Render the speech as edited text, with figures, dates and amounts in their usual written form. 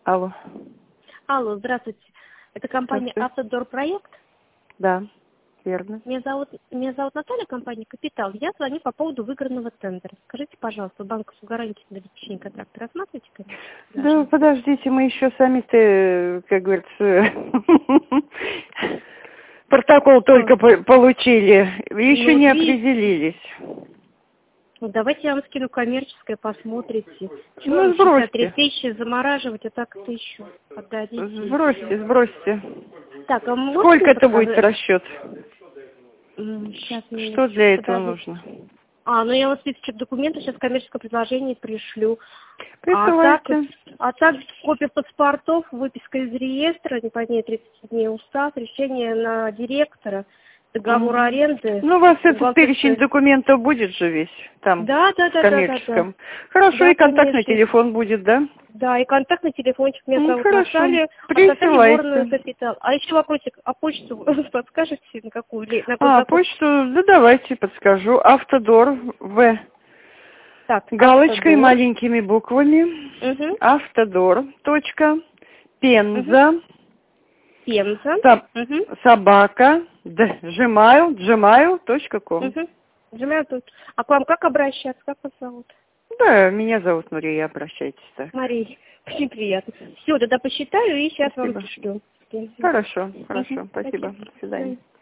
Алло. Алло, здравствуйте. Это компания «Автодор Проект». Да, верно. Меня зовут Наталья, компания «Капитал». Я звоню по поводу выигранного тендера. Скажите, пожалуйста, банковскую гарантию на обеспечение контракта рассматриваете, конечно? Да, подождите, мы еще сами-то, как говорится, протокол только получили, еще не определились. Ну, давайте я вам скину коммерческое, посмотрите. Ну, сбросьте. 63 тысячи замораживать, а так 1000 отдадите. Сбросьте. Так, а сколько это будет расчет? Сейчас что для этого нужно? Ну я вам списочек документов сейчас коммерческое предложение пришлю. Присылайте. А также копия паспортов, выписка из реестра, не позднее 30 дней устав, решение на директора, договор аренды. Ну, у вас этот перечень документов будет же весь там, да, в коммерческом. Да. Хорошо, Да, и контактный конечно. телефон будет, да? Да, и контактный телефончик. Меня зовут хорошо. Наталья. Присылайте. Капитал. А еще вопросик, а почту подскажете, на какую? Почту, да давайте подскажу. Автодор В. Так, галочкой Автодор. маленькими буквами. Автодор. Пенза. Собака. gmail.com. А к вам как обращаться? Как вас зовут? Да, меня зовут Мария, обращайтесь так. Мария, очень приятно. Все, тогда посчитаю и сейчас вам пришлю. Хорошо, спасибо. До свидания.